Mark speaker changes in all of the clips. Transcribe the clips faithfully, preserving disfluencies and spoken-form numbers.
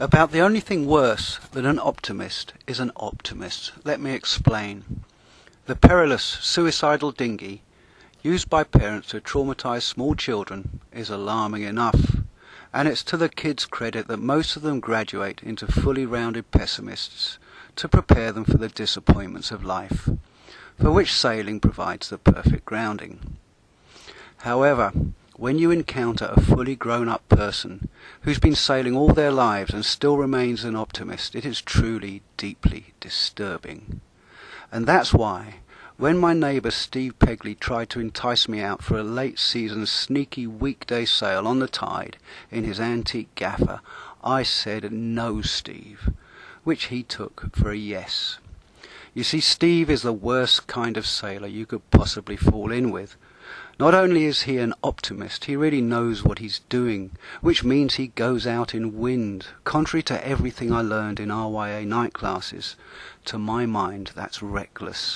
Speaker 1: About the only thing worse than an optimist is an optimist. Let me explain. The perilous suicidal dinghy, used by parents to traumatise small children, is alarming enough, and it's to the kids' credit that most of them graduate into fully rounded pessimists to prepare them for the disappointments of life, for which sailing provides the perfect grounding. However, when you encounter a fully grown-up person who's been sailing all their lives and still remains an optimist, it is truly deeply disturbing. And that's why, when my neighbour Steve Pegley tried to entice me out for a late-season sneaky weekday sail on the tide in his antique gaffer, I said, "No, Steve," which he took for a yes. You see, Steve is the worst kind of sailor you could possibly fall in with. Not only is he an optimist, he really knows what he's doing, which means he goes out in wind, contrary to everything I learned in R Y A night classes. To my mind, that's reckless.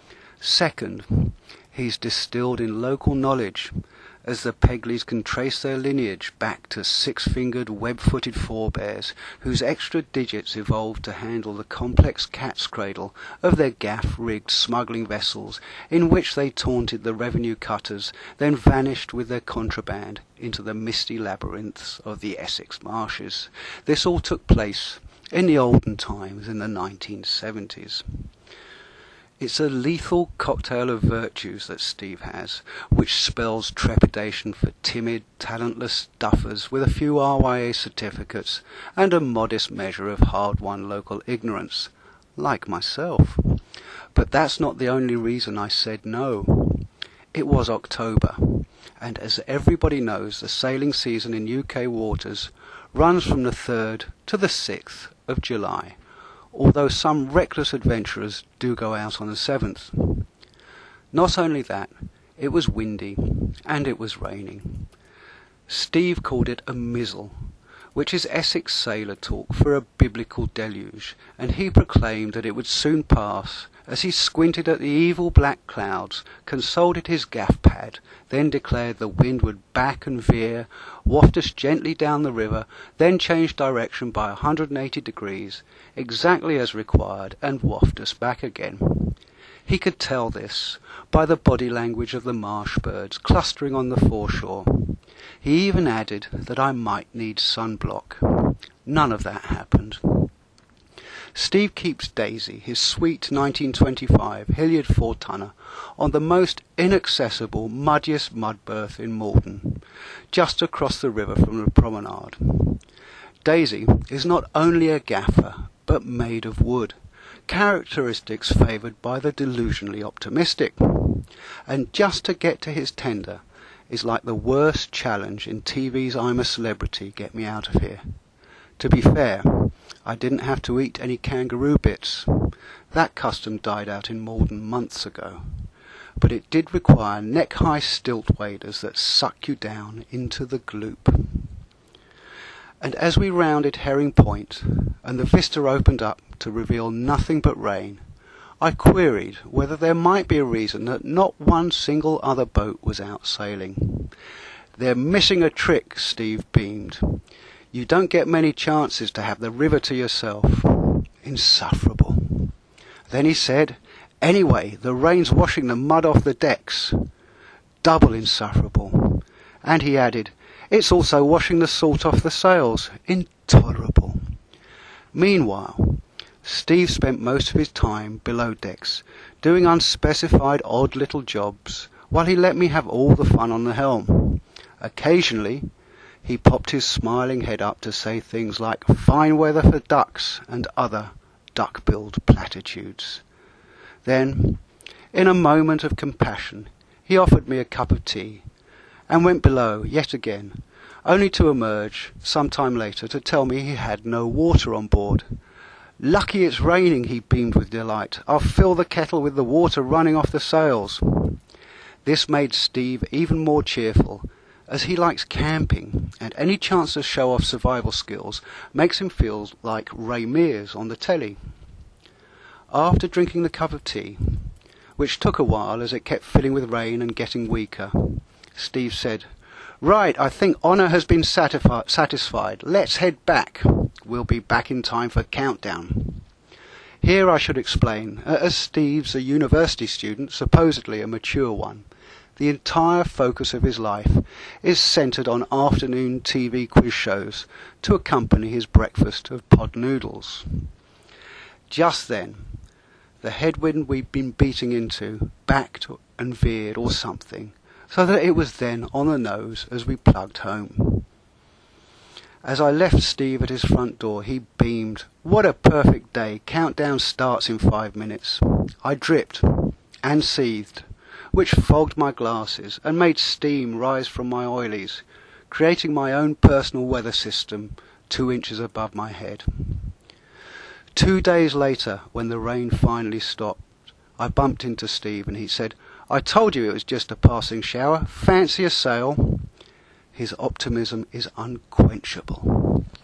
Speaker 1: Second, he's distilled in local knowledge, as the Pegleys can trace their lineage back to six-fingered, web-footed forebears whose extra digits evolved to handle the complex cat's cradle of their gaff-rigged smuggling vessels in which they taunted the revenue cutters, then vanished with their contraband into the misty labyrinths of the Essex marshes. This all took place in the olden times in the nineteen seventies. It's a lethal cocktail of virtues that Steve has, which spells trepidation for timid, talentless duffers with a few R Y A certificates and a modest measure of hard-won local ignorance, like myself. But that's not the only reason I said no. It was October, and as everybody knows, the sailing season in U K waters runs from the third to the sixth of July. Although some reckless adventurers do go out on the seventh. Not only that, it was windy, and it was raining. Steve called it a mizzle, which is Essex sailor talk for a biblical deluge, and he proclaimed that it would soon pass, as he squinted at the evil black clouds, consulted his gaff pad, then declared the wind would back and veer, waft us gently down the river, then change direction by one hundred eighty degrees, exactly as required, and waft us back again. He could tell this by the body language of the marsh birds clustering on the foreshore. He even added that I might need sunblock. None of that happened. Steve keeps Daisy, his sweet nineteen twenty-five Hilliard four-tonner, on the most inaccessible, muddiest mud berth in Malden, just across the river from the promenade. Daisy is not only a gaffer, but made of wood, characteristics favoured by the delusionally optimistic. And just to get to his tender is like the worst challenge in T V's I'm a Celebrity, Get Me Out of Here. To be fair, I didn't have to eat any kangaroo bits. That custom died out in Malden months ago. But it did require neck-high stilt waders that suck you down into the gloop. And as we rounded Herring Point, and the vista opened up to reveal nothing but rain, I queried whether there might be a reason that not one single other boat was out sailing. "They're missing a trick," Steve beamed. "You don't get many chances to have the river to yourself." Insufferable. Then he said, "Anyway, the rain's washing the mud off the decks." Double insufferable. And he added, "It's also washing the salt off the sails." Intolerable. Meanwhile, Steve spent most of his time below decks, doing unspecified odd little jobs, while he let me have all the fun on the helm. Occasionally, he popped his smiling head up to say things like "fine weather for ducks" and other duck-billed platitudes. Then, in a moment of compassion, he offered me a cup of tea, and went below yet again, only to emerge some time later to tell me he had no water on board. "Lucky it's raining," he beamed with delight. "I'll fill the kettle with the water running off the sails." This made Steve even more cheerful, as he likes camping, and any chance to show off survival skills makes him feel like Ray Mears on the telly. After drinking the cup of tea, which took a while as it kept filling with rain and getting weaker, Steve said, "Right, I think honour has been satisfi- satisfied. Let's head back," we'll be back in time for Countdown. Here I should explain, as Steve's a university student, supposedly a mature one, the entire focus of his life is centred on afternoon T V quiz shows to accompany his breakfast of pod noodles. Just then, the headwind we'd been beating into backed and veered or something, so that it was then on the nose as we plugged home. As I left Steve at his front door, he beamed. What a perfect day. Countdown starts in five minutes. I dripped and seethed, which fogged my glasses and made steam rise from my oilies, creating my own personal weather system two inches above my head. Two days later, when the rain finally stopped, I bumped into Steve and he said, "I told you it was just a passing shower. Fancy a sail?" His optimism is unquenchable.